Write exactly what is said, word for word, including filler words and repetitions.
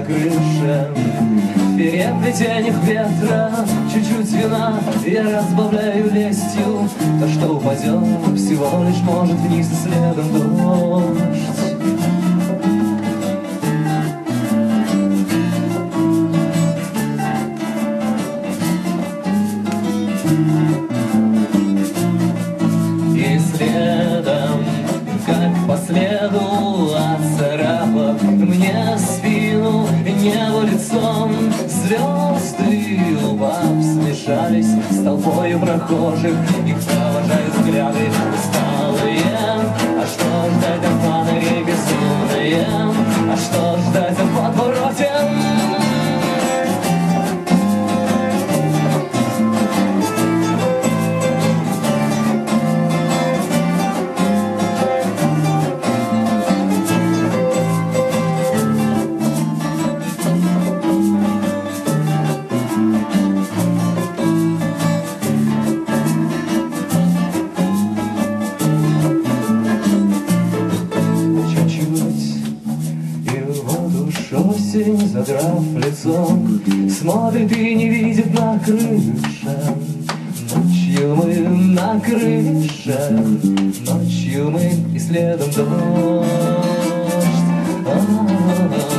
крыше. В переплетениях ветра чуть-чуть вина я разбавляю лестью. То, что упадет, всего лишь может вниз и следом дождь. И следом, как по следу оцарапав мне спину, небо лицом, звезды, упав, смешались с толпою прохожих. Их провожают взгляды усталые. А что ждать от фонарей безумные? А что ждать от подворотен? Осень, задрав лицом, смотрит и не видит на крыше. Ночью мы на крыше, ночью мы и следом дождь. А-а-а.